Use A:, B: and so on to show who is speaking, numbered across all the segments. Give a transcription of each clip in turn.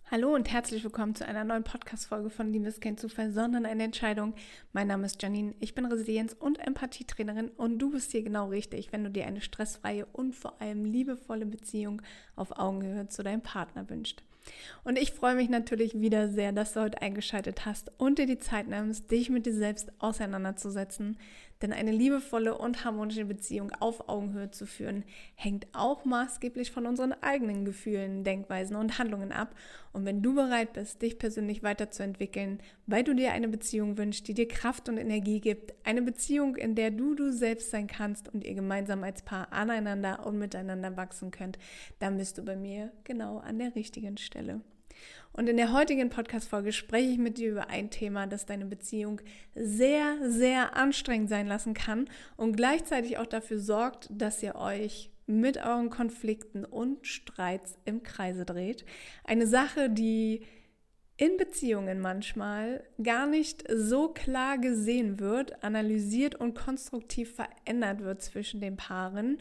A: Hallo und herzlich willkommen zu einer neuen Podcast-Folge von Liebe ist kein Zufall, sondern eine Entscheidung. Mein Name ist Janine, ich bin Resilienz- und Empathietrainerin und du bist hier genau richtig, wenn du dir eine stressfreie und vor allem liebevolle Beziehung auf Augenhöhe zu deinem Partner wünschst. Und ich freue mich natürlich wieder sehr, dass du heute eingeschaltet hast und dir die Zeit nimmst, dich mit dir selbst auseinanderzusetzen. Denn eine liebevolle und harmonische Beziehung auf Augenhöhe zu führen, hängt auch maßgeblich von unseren eigenen Gefühlen, Denkweisen und Handlungen ab. Und wenn du bereit bist, dich persönlich weiterzuentwickeln, weil du dir eine Beziehung wünschst, die dir Kraft und Energie gibt, eine Beziehung, in der du selbst sein kannst und ihr gemeinsam als Paar aneinander und miteinander wachsen könnt, dann bist du bei mir genau an der richtigen Stelle. Und in der heutigen Podcast-Folge spreche ich mit dir über ein Thema, das deine Beziehung sehr, sehr anstrengend sein lassen kann und gleichzeitig auch dafür sorgt, dass ihr euch mit euren Konflikten und Streits im Kreise dreht. Eine Sache, die in Beziehungen manchmal gar nicht so klar gesehen wird, analysiert und konstruktiv verändert wird zwischen den Paaren.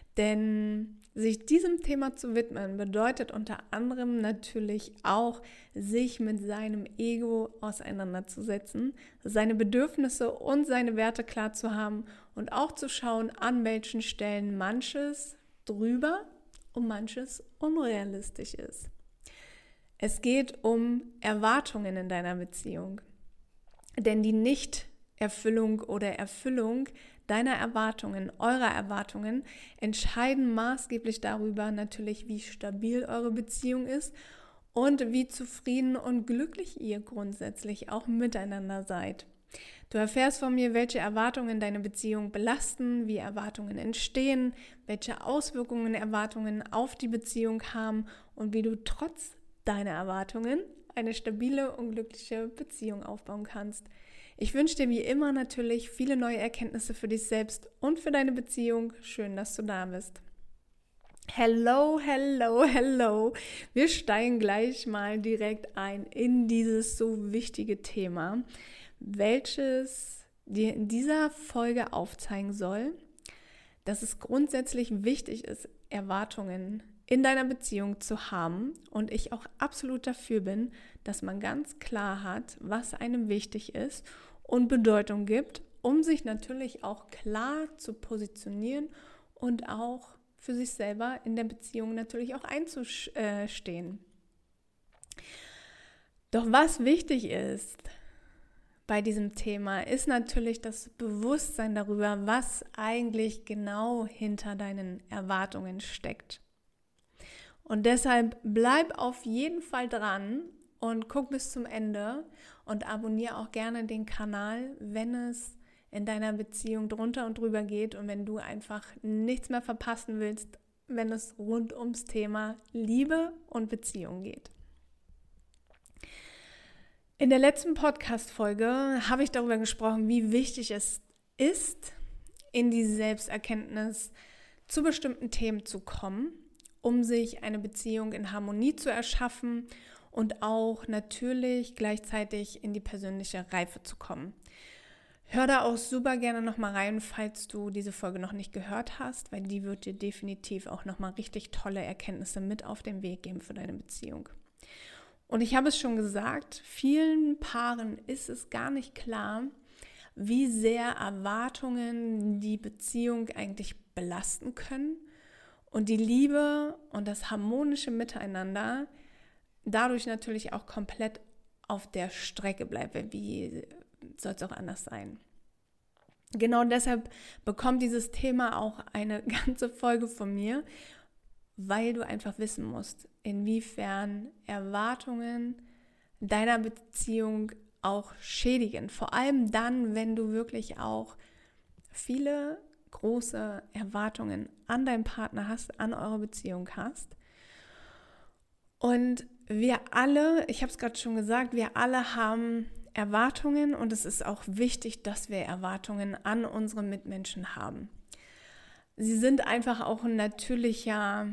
A: Denn sich diesem Thema zu widmen, bedeutet unter anderem natürlich auch, sich mit seinem Ego auseinanderzusetzen, seine Bedürfnisse und seine Werte klar zu haben und auch zu schauen, an welchen Stellen manches drüber und manches unrealistisch ist. Es geht um Erwartungen in deiner Beziehung. Denn die Nichterfüllung oder Erfüllung deiner Erwartungen, eurer Erwartungen, entscheiden maßgeblich darüber natürlich, wie stabil eure Beziehung ist und wie zufrieden und glücklich ihr grundsätzlich auch miteinander seid. Du erfährst von mir, welche Erwartungen deine Beziehung belasten, wie Erwartungen entstehen, welche Auswirkungen Erwartungen auf die Beziehung haben und wie du trotz deiner Erwartungen eine stabile und glückliche Beziehung aufbauen kannst. Ich wünsche dir wie immer natürlich viele neue Erkenntnisse für dich selbst und für deine Beziehung. Schön, dass du da bist. Hello, hello, hello. Wir steigen gleich mal direkt ein in dieses so wichtige Thema, welches dir in dieser Folge aufzeigen soll, dass es grundsätzlich wichtig ist, Erwartungen in deiner Beziehung zu haben und ich auch absolut dafür bin, dass man ganz klar hat, was einem wichtig ist und Bedeutung gibt, um sich natürlich auch klar zu positionieren und auch für sich selber in der Beziehung natürlich auch einzustehen. Doch was wichtig ist bei diesem Thema, ist natürlich das Bewusstsein darüber, was eigentlich genau hinter deinen Erwartungen steckt. Und deshalb bleib auf jeden Fall dran und guck bis zum Ende und abonniere auch gerne den Kanal, wenn es in deiner Beziehung drunter und drüber geht und wenn du einfach nichts mehr verpassen willst, wenn es rund ums Thema Liebe und Beziehung geht. In der letzten Podcast-Folge habe ich darüber gesprochen, wie wichtig es ist, in die Selbsterkenntnis zu bestimmten Themen zu kommen, um sich eine Beziehung in Harmonie zu erschaffen und auch natürlich gleichzeitig in die persönliche Reife zu kommen. Hör da auch super gerne nochmal rein, falls du diese Folge noch nicht gehört hast, weil die wird dir definitiv auch nochmal richtig tolle Erkenntnisse mit auf den Weg geben für deine Beziehung. Und ich habe es schon gesagt, vielen Paaren ist es gar nicht klar, wie sehr Erwartungen die Beziehung eigentlich belasten können und die Liebe und das harmonische Miteinander dadurch natürlich auch komplett auf der Strecke bleibt. Wie soll es auch anders sein? Genau deshalb bekommt dieses Thema auch eine ganze Folge von mir, weil du einfach wissen musst, inwiefern Erwartungen deiner Beziehung auch schädigen. Vor allem dann, wenn du wirklich auch viele große Erwartungen an deinen Partner hast, an eure Beziehung hast. Und wir alle, ich habe es gerade schon gesagt, wir alle haben Erwartungen und es ist auch wichtig, dass wir Erwartungen an unsere Mitmenschen haben. Sie sind einfach auch ein natürlicher,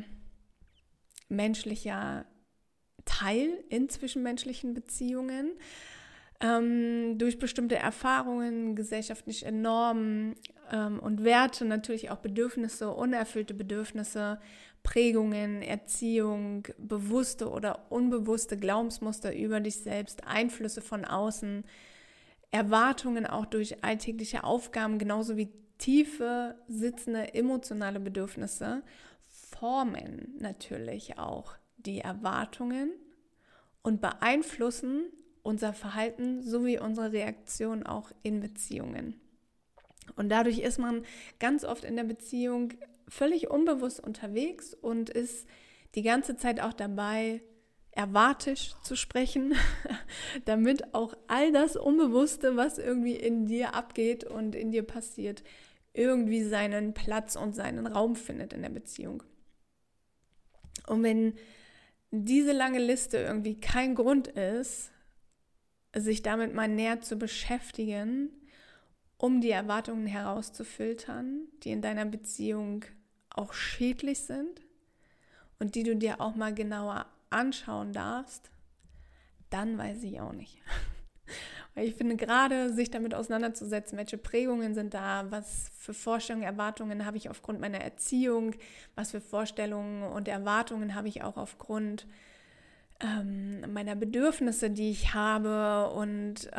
A: menschlicher Teil in zwischenmenschlichen Beziehungen. durch bestimmte Erfahrungen, gesellschaftliche Normen und Werte, natürlich auch Bedürfnisse, unerfüllte Bedürfnisse, Prägungen, Erziehung, bewusste oder unbewusste Glaubensmuster über dich selbst, Einflüsse von außen, Erwartungen auch durch alltägliche Aufgaben, genauso wie tiefe, sitzende, emotionale Bedürfnisse formen natürlich auch die Erwartungen und beeinflussen unser Verhalten sowie unsere Reaktion auch in Beziehungen. Und dadurch ist man ganz oft in der Beziehung völlig unbewusst unterwegs und ist die ganze Zeit auch dabei, erwartisch zu sprechen, damit auch all das Unbewusste, was irgendwie in dir abgeht und in dir passiert, irgendwie seinen Platz und seinen Raum findet in der Beziehung. Und wenn diese lange Liste irgendwie kein Grund ist, sich damit mal näher zu beschäftigen, um die Erwartungen herauszufiltern, die in deiner Beziehung auch schädlich sind und die du dir auch mal genauer anschauen darfst, dann weiß ich auch nicht. Weil ich finde, gerade sich damit auseinanderzusetzen, welche Prägungen sind da, was für Vorstellungen, Erwartungen habe ich aufgrund meiner Erziehung, was für Vorstellungen und Erwartungen habe ich auch aufgrund meiner Bedürfnisse, die ich habe und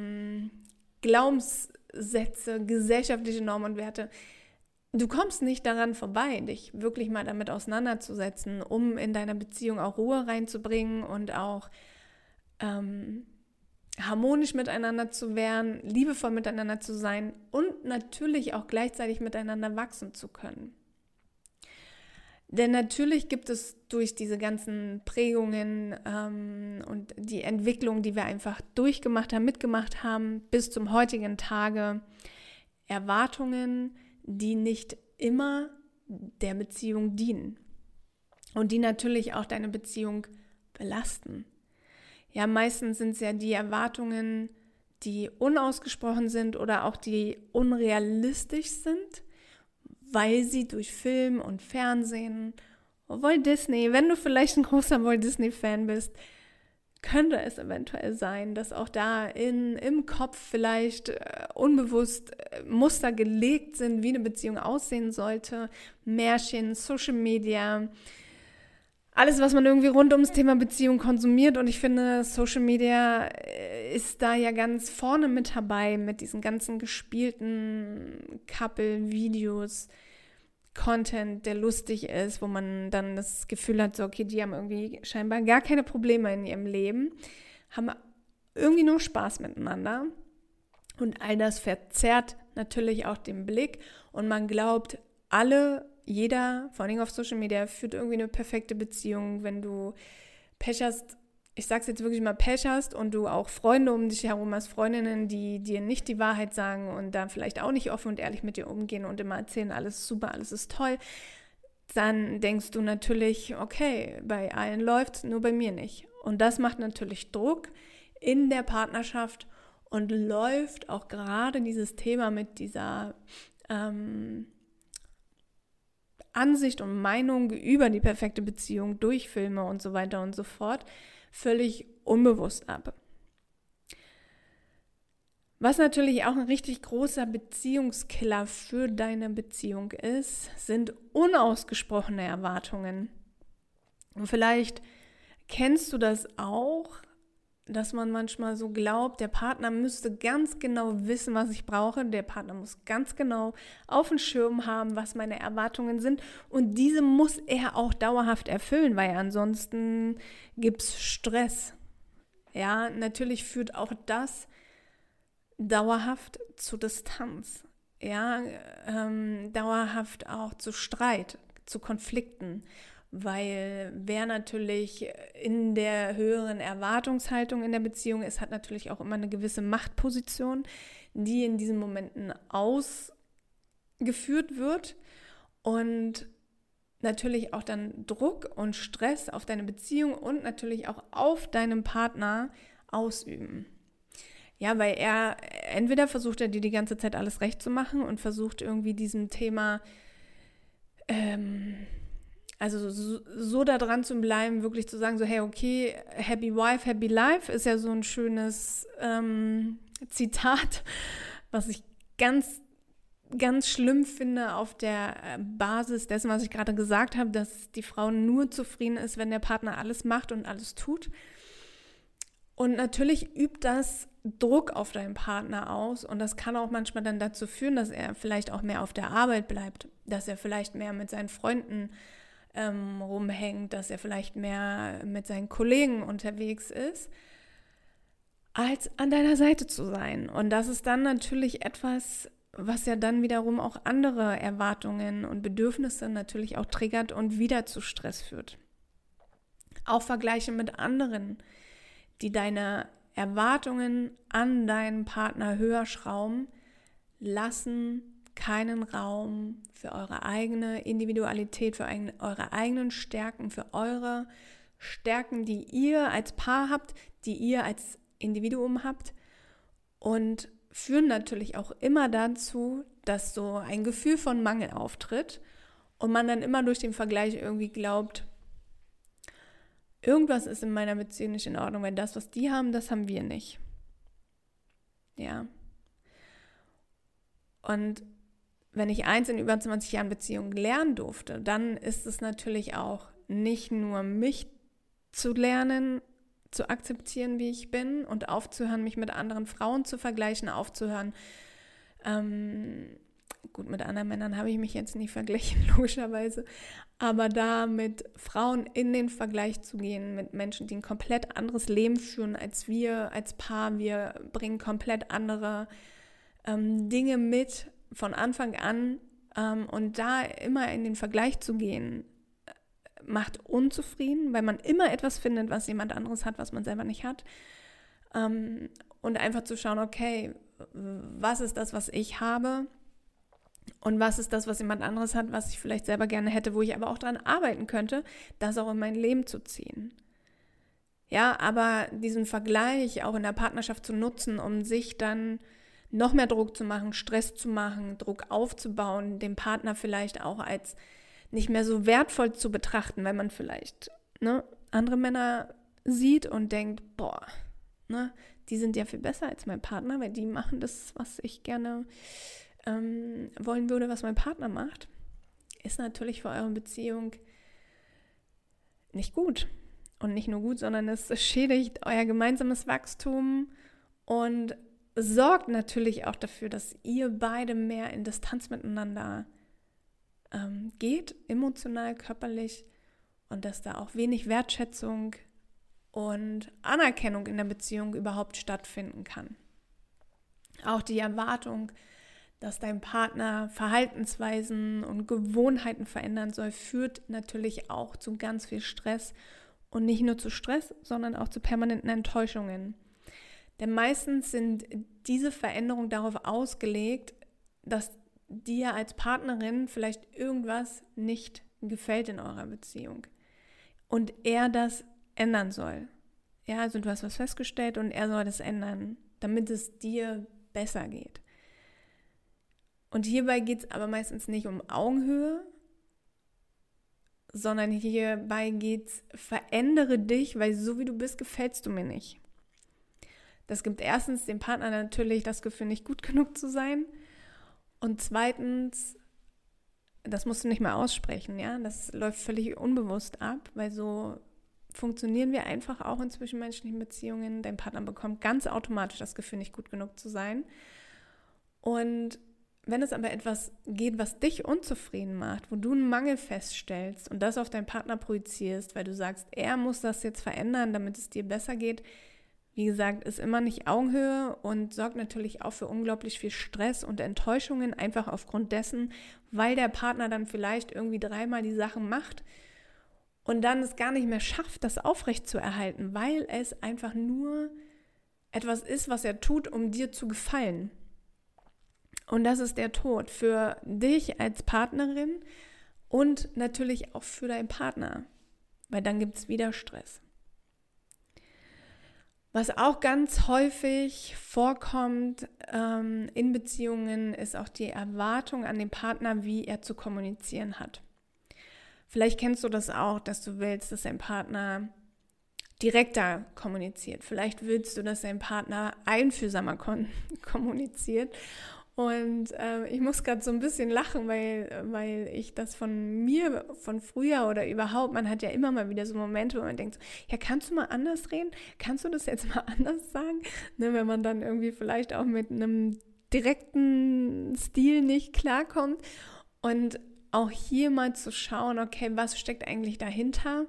A: Glaubenssätze, gesellschaftliche Normen und Werte. Du kommst nicht daran vorbei, dich wirklich mal damit auseinanderzusetzen, um in deiner Beziehung auch Ruhe reinzubringen und auch harmonisch miteinander zu werden, liebevoll miteinander zu sein und natürlich auch gleichzeitig miteinander wachsen zu können. Denn natürlich gibt es durch diese ganzen Prägungen und die Entwicklung, die wir einfach durchgemacht haben, mitgemacht haben, bis zum heutigen Tage, Erwartungen, die nicht immer der Beziehung dienen und die natürlich auch deine Beziehung belasten. Ja, meistens sind es ja die Erwartungen, die unausgesprochen sind oder auch die unrealistisch sind, weil sie durch Film und Fernsehen, Walt Disney, wenn du vielleicht ein großer Walt Disney-Fan bist, könnte es eventuell sein, dass auch da im Kopf vielleicht unbewusst Muster gelegt sind, wie eine Beziehung aussehen sollte, Märchen, Social Media, alles, was man irgendwie rund ums Thema Beziehung konsumiert. Und ich finde, Social Media ist da ja ganz vorne mit dabei, mit diesen ganzen gespielten Couple-Videos, Content, der lustig ist, wo man dann das Gefühl hat, so okay, die haben irgendwie scheinbar gar keine Probleme in ihrem Leben, haben irgendwie nur Spaß miteinander. Und all das verzerrt natürlich auch den Blick und man glaubt, jeder, vor allem auf Social Media, führt irgendwie eine perfekte Beziehung. Wenn du Pech hast, ich sag's jetzt wirklich mal, Pech hast und du auch Freunde um dich herum hast, Freundinnen, die dir nicht die Wahrheit sagen und da vielleicht auch nicht offen und ehrlich mit dir umgehen und immer erzählen, alles ist super, alles ist toll, dann denkst du natürlich, okay, bei allen läuft's, nur bei mir nicht. Und das macht natürlich Druck in der Partnerschaft und läuft auch gerade dieses Thema mit dieser Ansicht und Meinung über die perfekte Beziehung durch Filme und so weiter und so fort völlig unbewusst ab. Was natürlich auch ein richtig großer Beziehungskiller für deine Beziehung ist, sind unausgesprochene Erwartungen. Und vielleicht kennst du das auch, dass man manchmal so glaubt, der Partner müsste ganz genau wissen, was ich brauche. Der Partner muss ganz genau auf dem Schirm haben, was meine Erwartungen sind. Und diese muss er auch dauerhaft erfüllen, weil ansonsten gibt es Stress. Ja, natürlich führt auch das dauerhaft zu Distanz. Ja, dauerhaft auch zu Streit, zu Konflikten. Weil wer natürlich in der höheren Erwartungshaltung in der Beziehung ist, hat natürlich auch immer eine gewisse Machtposition, die in diesen Momenten ausgeführt wird und natürlich auch dann Druck und Stress auf deine Beziehung und natürlich auch auf deinen Partner ausüben. Ja, weil entweder versucht er dir die ganze Zeit alles recht zu machen und versucht irgendwie diesem Thema Also so da dran zu bleiben, wirklich zu sagen, so hey, okay, happy wife, happy life ist ja so ein schönes Zitat, was ich ganz, ganz schlimm finde auf der Basis dessen, was ich gerade gesagt habe, dass die Frau nur zufrieden ist, wenn der Partner alles macht und alles tut. Und natürlich übt das Druck auf deinen Partner aus und das kann auch manchmal dann dazu führen, dass er vielleicht auch mehr auf der Arbeit bleibt, dass er vielleicht mehr mit seinen Freunden rumhängt, dass er vielleicht mehr mit seinen Kollegen unterwegs ist, als an deiner Seite zu sein. Und das ist dann natürlich etwas, was ja dann wiederum auch andere Erwartungen und Bedürfnisse natürlich auch triggert und wieder zu Stress führt. Auch Vergleiche mit anderen, die deine Erwartungen an deinen Partner höher schrauben, lassen keinen Raum für eure eigene Individualität, für eure eigenen Stärken, für eure Stärken, die ihr als Paar habt, die ihr als Individuum habt und führen natürlich auch immer dazu, dass so ein Gefühl von Mangel auftritt und man dann immer durch den Vergleich irgendwie glaubt, irgendwas ist in meiner Beziehung nicht in Ordnung, weil das, was die haben, das haben wir nicht. Ja. Und wenn ich eins in über 20 Jahren Beziehung lernen durfte, dann ist es natürlich auch nicht nur mich zu lernen, zu akzeptieren, wie ich bin und aufzuhören, mich mit anderen Frauen zu vergleichen, aufzuhören. Gut, mit anderen Männern habe ich mich jetzt nicht verglichen, logischerweise, aber da mit Frauen in den Vergleich zu gehen, mit Menschen, die ein komplett anderes Leben führen als wir als Paar, wir bringen komplett andere Dinge mit von Anfang an und da immer in den Vergleich zu gehen, macht unzufrieden, weil man immer etwas findet, was jemand anderes hat, was man selber nicht hat. Und einfach zu schauen, okay, was ist das, was ich habe und was ist das, was jemand anderes hat, was ich vielleicht selber gerne hätte, wo ich aber auch daran arbeiten könnte, das auch in mein Leben zu ziehen. Ja, aber diesen Vergleich auch in der Partnerschaft zu nutzen, um sich dann noch mehr Druck zu machen, Stress zu machen, Druck aufzubauen, den Partner vielleicht auch als nicht mehr so wertvoll zu betrachten, weil man vielleicht andere Männer sieht und denkt, boah, die sind ja viel besser als mein Partner, weil die machen das, was ich gerne wollen würde, was mein Partner macht, ist natürlich für eure Beziehung nicht gut. Und nicht nur gut, sondern es schädigt euer gemeinsames Wachstum und sorgt natürlich auch dafür, dass ihr beide mehr in Distanz miteinander geht, emotional, körperlich und dass da auch wenig Wertschätzung und Anerkennung in der Beziehung überhaupt stattfinden kann. Auch die Erwartung, dass dein Partner Verhaltensweisen und Gewohnheiten verändern soll, führt natürlich auch zu ganz viel Stress und nicht nur zu Stress, sondern auch zu permanenten Enttäuschungen. Denn meistens sind diese Veränderungen darauf ausgelegt, dass dir als Partnerin vielleicht irgendwas nicht gefällt in eurer Beziehung und er das ändern soll. Ja, also du hast was festgestellt und er soll das ändern, damit es dir besser geht. Und hierbei geht es aber meistens nicht um Augenhöhe, sondern hierbei geht es, verändere dich, weil so wie du bist, gefällst du mir nicht. Das gibt erstens dem Partner natürlich das Gefühl, nicht gut genug zu sein. Und zweitens, das musst du nicht mal aussprechen, ja, das läuft völlig unbewusst ab, weil so funktionieren wir einfach auch in zwischenmenschlichen Beziehungen. Dein Partner bekommt ganz automatisch das Gefühl, nicht gut genug zu sein. Und wenn es aber etwas geht, was dich unzufrieden macht, wo du einen Mangel feststellst und das auf deinen Partner projizierst, weil du sagst, er muss das jetzt verändern, damit es dir besser geht, wie gesagt, ist immer nicht Augenhöhe und sorgt natürlich auch für unglaublich viel Stress und Enttäuschungen, einfach aufgrund dessen, weil der Partner dann vielleicht irgendwie 3-mal die Sachen macht und dann es gar nicht mehr schafft, das aufrechtzuerhalten, weil es einfach nur etwas ist, was er tut, um dir zu gefallen. Und das ist der Tod für dich als Partnerin und natürlich auch für deinen Partner, weil dann gibt es wieder Stress. Was auch ganz häufig vorkommt in Beziehungen, ist auch die Erwartung an den Partner, wie er zu kommunizieren hat. Vielleicht kennst du das auch, dass du willst, dass dein Partner direkter kommuniziert. Vielleicht willst du, dass dein Partner einfühlsamer kommuniziert. Und ich muss gerade so ein bisschen lachen, weil ich das von mir, von früher oder überhaupt, man hat ja immer mal wieder so Momente, wo man denkt, so, ja, kannst du mal anders reden? Kannst du das jetzt mal anders sagen? Ne, wenn man dann irgendwie vielleicht auch mit einem direkten Stil nicht klarkommt. Und auch hier mal zu schauen, okay, was steckt eigentlich dahinter?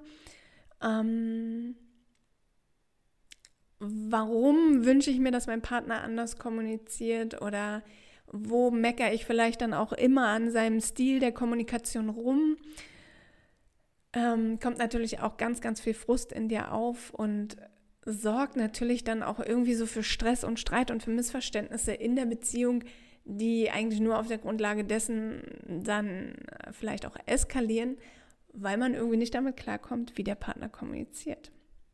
A: Warum wünsche ich mir, dass mein Partner anders kommuniziert, oder wo meckere ich vielleicht dann auch immer an seinem Stil der Kommunikation rum? Kommt natürlich auch ganz, ganz viel Frust in dir auf und sorgt natürlich dann auch irgendwie so für Stress und Streit und für Missverständnisse in der Beziehung, die eigentlich nur auf der Grundlage dessen dann vielleicht auch eskalieren, weil man irgendwie nicht damit klarkommt, wie der Partner kommuniziert.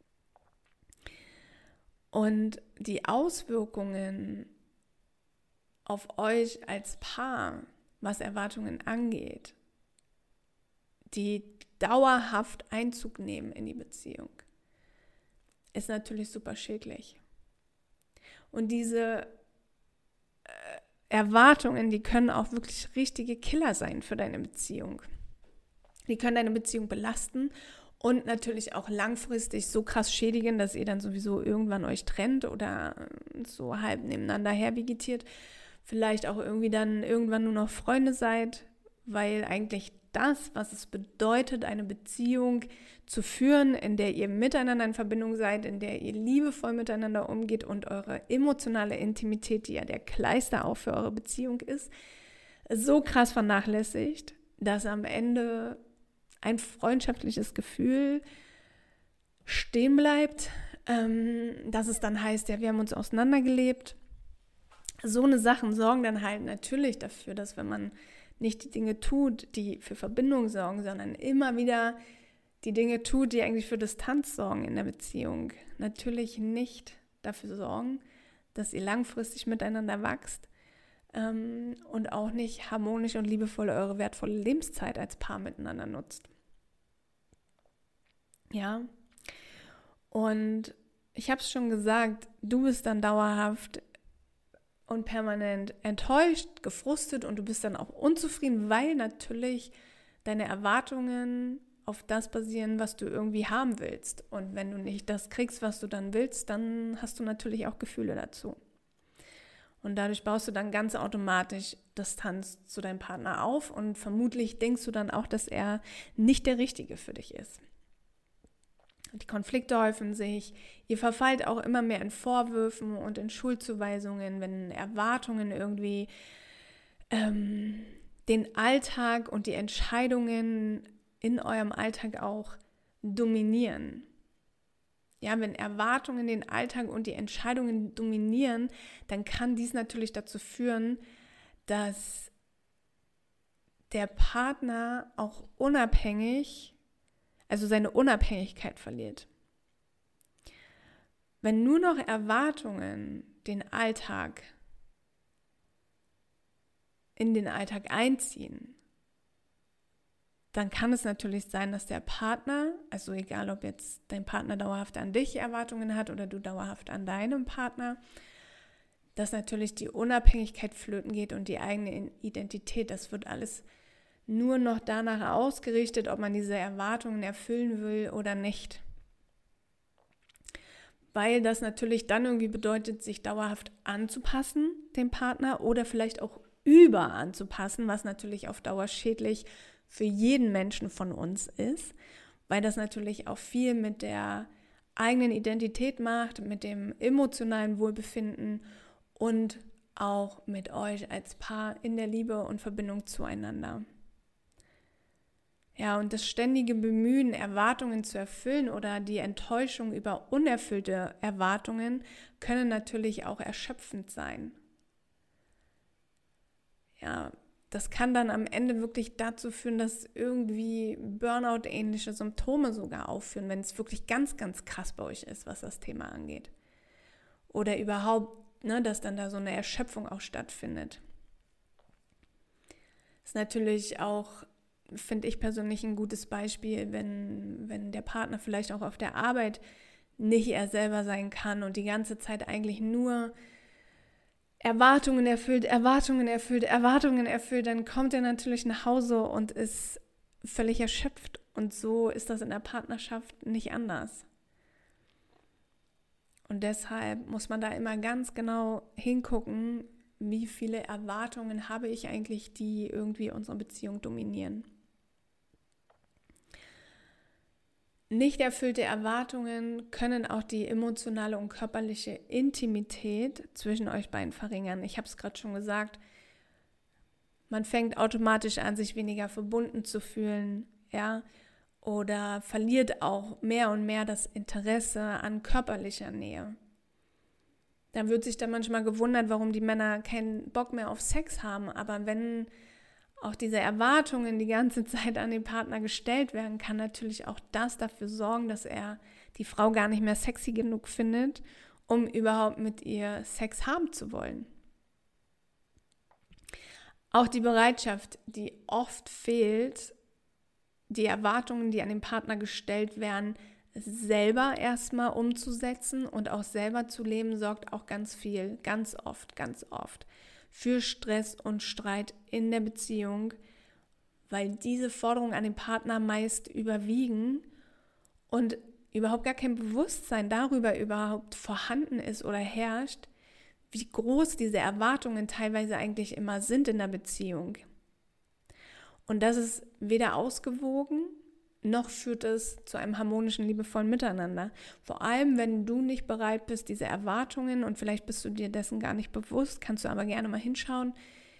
A: Und die Auswirkungen auf euch als Paar, was Erwartungen angeht, die dauerhaft Einzug nehmen in die Beziehung, ist natürlich super schädlich. Und diese Erwartungen, die können auch wirklich richtige Killer sein für deine Beziehung. Die können deine Beziehung belasten und natürlich auch langfristig so krass schädigen, dass ihr dann sowieso irgendwann euch trennt oder so halb nebeneinander hervegetiert. Vielleicht auch irgendwie dann irgendwann nur noch Freunde seid, weil eigentlich das, was es bedeutet, eine Beziehung zu führen, in der ihr miteinander in Verbindung seid, in der ihr liebevoll miteinander umgeht und eure emotionale Intimität, die ja der Kleister auch für eure Beziehung ist, so krass vernachlässigt, dass am Ende ein freundschaftliches Gefühl stehen bleibt, dass es dann heißt, ja, wir haben uns auseinandergelebt. So eine Sachen sorgen dann halt natürlich dafür, dass wenn man nicht die Dinge tut, die für Verbindung sorgen, sondern immer wieder die Dinge tut, die eigentlich für Distanz sorgen in der Beziehung, natürlich nicht dafür sorgen, dass ihr langfristig miteinander wächst und auch nicht harmonisch und liebevoll eure wertvolle Lebenszeit als Paar miteinander nutzt. Ja, und ich habe es schon gesagt, du bist dann dauerhaft und permanent enttäuscht, gefrustet und du bist dann auch unzufrieden, weil natürlich deine Erwartungen auf das basieren, was du irgendwie haben willst. Und wenn du nicht das kriegst, was du dann willst, dann hast du natürlich auch Gefühle dazu. Und dadurch baust du dann ganz automatisch Distanz zu deinem Partner auf und vermutlich denkst du dann auch, dass er nicht der Richtige für dich ist. Die Konflikte häufen sich, ihr verfallt auch immer mehr in Vorwürfen und in Schuldzuweisungen, wenn Erwartungen irgendwie den Alltag und die Entscheidungen in eurem Alltag auch dominieren. Ja, wenn Erwartungen den Alltag und die Entscheidungen dominieren, dann kann dies natürlich dazu führen, dass der Partner auch seine Unabhängigkeit verliert. Wenn nur noch Erwartungen in den Alltag einziehen, dann kann es natürlich sein, dass der Partner, also egal ob jetzt dein Partner dauerhaft an dich Erwartungen hat oder du dauerhaft an deinem Partner, dass natürlich die Unabhängigkeit flöten geht und die eigene Identität. Das wird alles nur noch danach ausgerichtet, ob man diese Erwartungen erfüllen will oder nicht. Weil das natürlich dann irgendwie bedeutet, sich dauerhaft anzupassen, dem Partner, oder vielleicht auch über anzupassen, was natürlich auf Dauer schädlich für jeden Menschen von uns ist, weil das natürlich auch viel mit der eigenen Identität macht, mit dem emotionalen Wohlbefinden und auch mit euch als Paar in der Liebe und Verbindung zueinander. Ja, und das ständige Bemühen, Erwartungen zu erfüllen oder die Enttäuschung über unerfüllte Erwartungen können natürlich auch erschöpfend sein. Ja, das kann dann am Ende wirklich dazu führen, dass irgendwie Burnout-ähnliche Symptome sogar aufführen, wenn es wirklich ganz, ganz krass bei euch ist, was das Thema angeht. Oder überhaupt, dass dann da so eine Erschöpfung auch stattfindet. Ist natürlich auch finde ich persönlich ein gutes Beispiel, wenn der Partner vielleicht auch auf der Arbeit nicht er selber sein kann und die ganze Zeit eigentlich nur Erwartungen erfüllt, dann kommt er natürlich nach Hause und ist völlig erschöpft. Und so ist das in der Partnerschaft nicht anders. Und deshalb muss man da immer ganz genau hingucken, wie viele Erwartungen habe ich eigentlich, die irgendwie unsere Beziehung dominieren. Nicht erfüllte Erwartungen können auch die emotionale und körperliche Intimität zwischen euch beiden verringern. Ich habe es gerade schon gesagt, man fängt automatisch an, sich weniger verbunden zu fühlen, ja, oder verliert auch mehr und mehr das Interesse an körperlicher Nähe. Dann wird sich dann manchmal gewundert, warum die Männer keinen Bock mehr auf Sex haben, aber wenn auch diese Erwartungen die ganze Zeit an den Partner gestellt werden, kann natürlich auch das dafür sorgen, dass er die Frau gar nicht mehr sexy genug findet, um überhaupt mit ihr Sex haben zu wollen. Auch die Bereitschaft, die oft fehlt, die Erwartungen, die an den Partner gestellt werden, selber erstmal umzusetzen und auch selber zu leben, sorgt auch ganz oft für Stress und Streit in der Beziehung, weil diese Forderungen an den Partner meist überwiegen und überhaupt gar kein Bewusstsein darüber überhaupt vorhanden ist oder herrscht, wie groß diese Erwartungen teilweise eigentlich immer sind in der Beziehung. Und das ist weder ausgewogen, noch führt es zu einem harmonischen, liebevollen Miteinander. Vor allem, wenn du nicht bereit bist, diese Erwartungen, und vielleicht bist du dir dessen gar nicht bewusst, kannst du aber gerne mal hinschauen,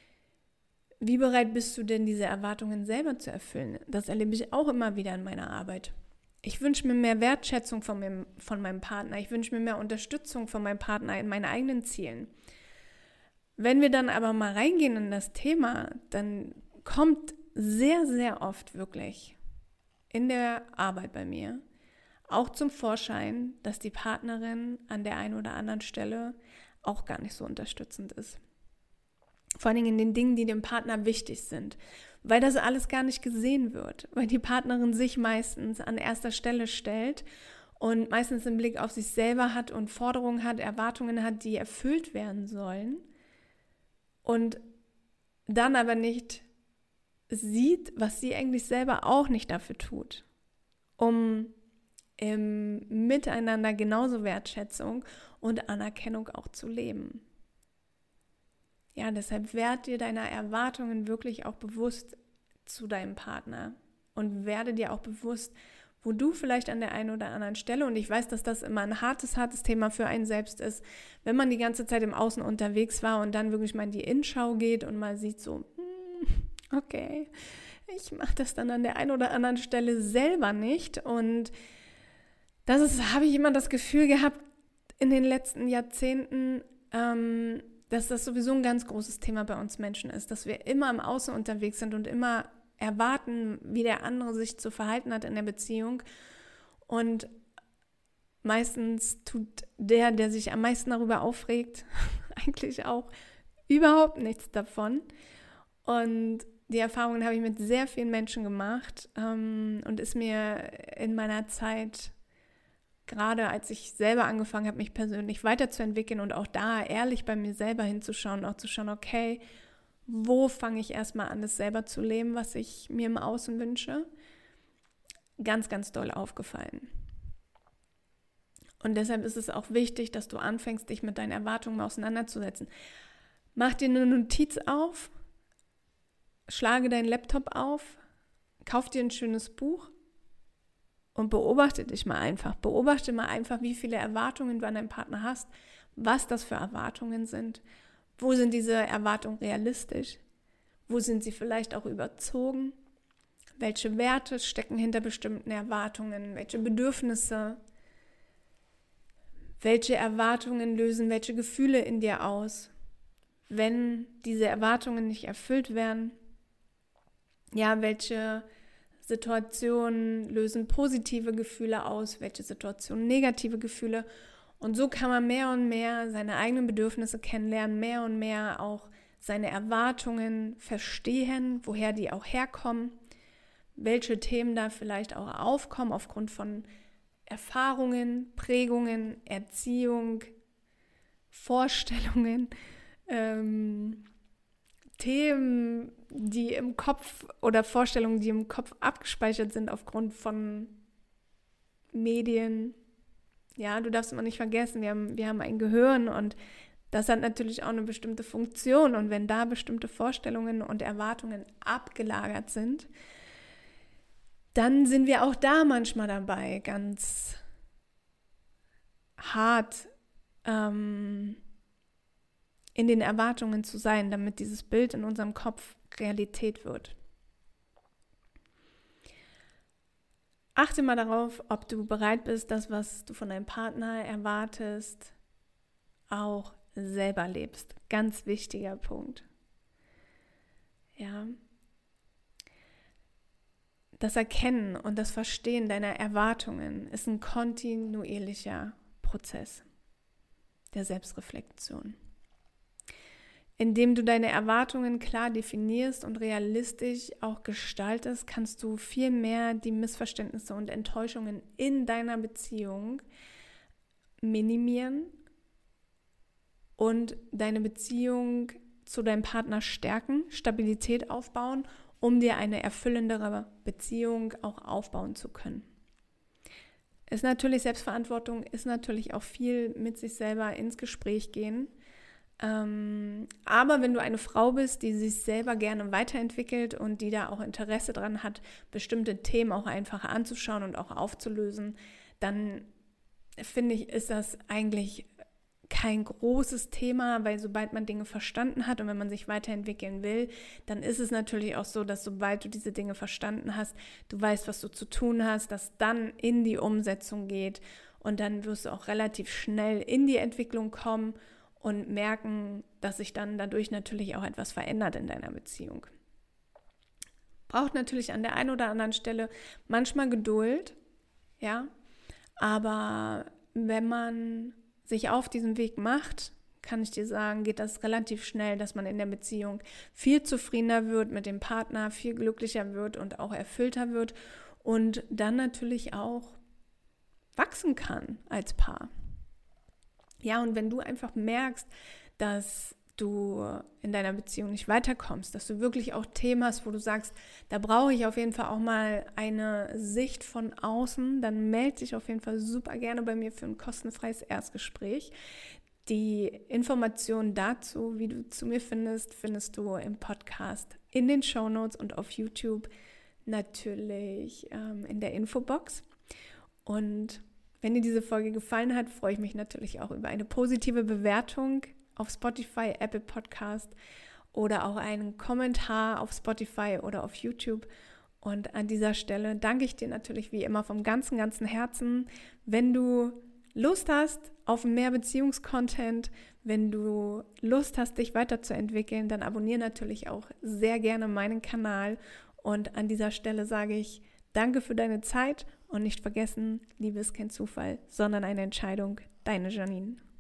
A: wie bereit bist du denn, diese Erwartungen selber zu erfüllen? Das erlebe ich auch immer wieder in meiner Arbeit. Ich wünsche mir mehr Wertschätzung von meinem Partner. Ich wünsche mir mehr Unterstützung von meinem Partner in meinen eigenen Zielen. Wenn wir dann aber mal reingehen in das Thema, dann kommt sehr, sehr oft wirklich in der Arbeit bei mir auch zum Vorschein, dass die Partnerin an der einen oder anderen Stelle auch gar nicht so unterstützend ist. Vor allen Dingen in den Dingen, die dem Partner wichtig sind, weil das alles gar nicht gesehen wird, weil die Partnerin sich meistens an erster Stelle stellt und meistens im Blick auf sich selber hat und Forderungen hat, Erwartungen hat, die erfüllt werden sollen und dann aber nicht sieht, was sie eigentlich selber auch nicht dafür tut, um im Miteinander genauso Wertschätzung und Anerkennung auch zu leben. Ja, deshalb werd dir deiner Erwartungen wirklich auch bewusst zu deinem Partner und werde dir auch bewusst, wo du vielleicht an der einen oder anderen Stelle, und ich weiß, dass das immer ein hartes Thema für einen selbst ist, wenn man die ganze Zeit im Außen unterwegs war und dann wirklich mal in die Innenschau geht und mal sieht so, okay, ich mache das dann an der einen oder anderen Stelle selber nicht. Und habe ich immer das Gefühl gehabt in den letzten Jahrzehnten, dass das sowieso ein ganz großes Thema bei uns Menschen ist, dass wir immer im Außen unterwegs sind und immer erwarten, wie der andere sich zu verhalten hat in der Beziehung. Und meistens tut der sich am meisten darüber aufregt, eigentlich auch überhaupt nichts davon. Und die Erfahrungen habe ich mit sehr vielen Menschen gemacht und ist mir in meiner Zeit, gerade als ich selber angefangen habe, mich persönlich weiterzuentwickeln und auch da ehrlich bei mir selber hinzuschauen, auch zu schauen, okay, wo fange ich erstmal an, das selber zu leben, was ich mir im Außen wünsche, ganz, ganz doll aufgefallen. Und deshalb ist es auch wichtig, dass du anfängst, dich mit deinen Erwartungen auseinanderzusetzen. Mach dir eine Notiz auf, schlage deinen Laptop auf, kauf dir ein schönes Buch und beobachte dich mal einfach. Beobachte mal einfach, wie viele Erwartungen du an deinen Partner hast, was das für Erwartungen sind. Wo sind diese Erwartungen realistisch? Wo sind sie vielleicht auch überzogen? Welche Werte stecken hinter bestimmten Erwartungen? Welche Bedürfnisse? Welche Erwartungen lösen welche Gefühle in dir aus? Wenn diese Erwartungen nicht erfüllt werden, ja, welche Situationen lösen positive Gefühle aus, welche Situationen negative Gefühle. Und so kann man mehr und mehr seine eigenen Bedürfnisse kennenlernen, mehr und mehr auch seine Erwartungen verstehen, woher die auch herkommen. welche Themen da vielleicht auch aufkommen aufgrund von Erfahrungen, Prägungen, Erziehung, Vorstellungen, Themen, die im Kopf oder Vorstellungen, die im Kopf abgespeichert sind aufgrund von Medien. Ja, du darfst immer nicht vergessen, wir haben ein Gehirn und das hat natürlich auch eine bestimmte Funktion. Und wenn da bestimmte Vorstellungen und Erwartungen abgelagert sind, dann sind wir auch da manchmal dabei, ganz hart in den Erwartungen zu sein, damit dieses Bild in unserem Kopf Realität wird. Achte mal darauf, ob du bereit bist, das, was du von deinem Partner erwartest, auch selber lebst. Ganz wichtiger Punkt. Ja. Das Erkennen und das Verstehen deiner Erwartungen ist ein kontinuierlicher Prozess der Selbstreflexion. Indem du deine Erwartungen klar definierst und realistisch auch gestaltest, kannst du viel mehr die Missverständnisse und Enttäuschungen in deiner Beziehung minimieren und deine Beziehung zu deinem Partner stärken, Stabilität aufbauen, um dir eine erfüllendere Beziehung auch aufbauen zu können. Ist natürlich Selbstverantwortung, ist natürlich auch viel mit sich selber ins Gespräch gehen. Aber wenn du eine Frau bist, die sich selber gerne weiterentwickelt und die da auch Interesse dran hat, bestimmte Themen auch einfach anzuschauen und auch aufzulösen, dann finde ich, ist das eigentlich kein großes Thema, weil sobald man Dinge verstanden hat und wenn man sich weiterentwickeln will, dann ist es natürlich auch so, dass sobald du diese Dinge verstanden hast, du weißt, was du zu tun hast, dass dann in die Umsetzung geht und dann wirst du auch relativ schnell in die Entwicklung kommen und merken, dass sich dann dadurch natürlich auch etwas verändert in deiner Beziehung. Braucht natürlich an der einen oder anderen Stelle manchmal Geduld, ja, aber wenn man sich auf diesen Weg macht, kann ich dir sagen, geht das relativ schnell, dass man in der Beziehung viel zufriedener wird mit dem Partner, viel glücklicher wird und auch erfüllter wird und dann natürlich auch wachsen kann als Paar. Ja, und wenn du einfach merkst, dass du in deiner Beziehung nicht weiterkommst, dass du wirklich auch Themen hast, wo du sagst, da brauche ich auf jeden Fall auch mal eine Sicht von außen, dann melde dich auf jeden Fall super gerne bei mir für ein kostenfreies Erstgespräch. Die Informationen dazu, wie du zu mir findest, findest du im Podcast, in den Shownotes und auf YouTube natürlich in der Infobox. Und wenn dir diese Folge gefallen hat, freue ich mich natürlich auch über eine positive Bewertung auf Spotify, Apple Podcast oder auch einen Kommentar auf Spotify oder auf YouTube. Und an dieser Stelle danke ich dir natürlich wie immer vom ganzen Herzen. Wenn du Lust hast auf mehr Beziehungscontent, wenn du Lust hast, dich weiterzuentwickeln, dann abonniere natürlich auch sehr gerne meinen Kanal. Und an dieser Stelle sage ich danke für deine Zeit und nicht vergessen, Liebe ist kein Zufall, sondern eine Entscheidung. Deine Janine.